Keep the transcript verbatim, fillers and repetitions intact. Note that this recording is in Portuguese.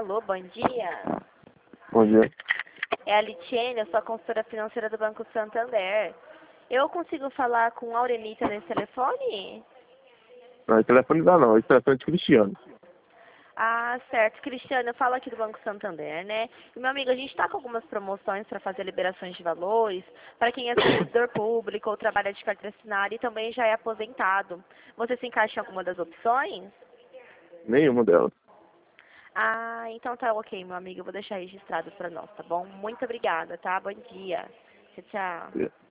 Alô, bom dia. Bom dia. É a Litiene, eu sou a consultora financeira do Banco Santander. Eu consigo falar com a Aurenita nesse telefone? Não, esse telefone dá não, esse telefone é de Cristiano. Ah, certo. Cristiano, eu falo aqui do Banco Santander, né? E, meu amigo, a gente está com algumas promoções para fazer liberações de valores para quem é servidor público ou trabalha de carteira assinada e também já é aposentado. Você se encaixa em alguma das opções? Nenhuma delas. Ah, então tá ok, meu amigo. Eu vou deixar registrado para nós, tá bom? Muito obrigada, tá? Bom dia. Tchau, tchau.